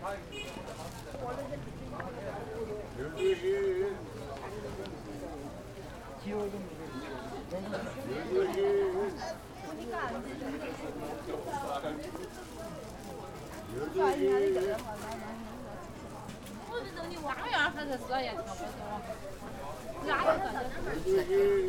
我这等你娃儿还是说也差不多，哪个感觉？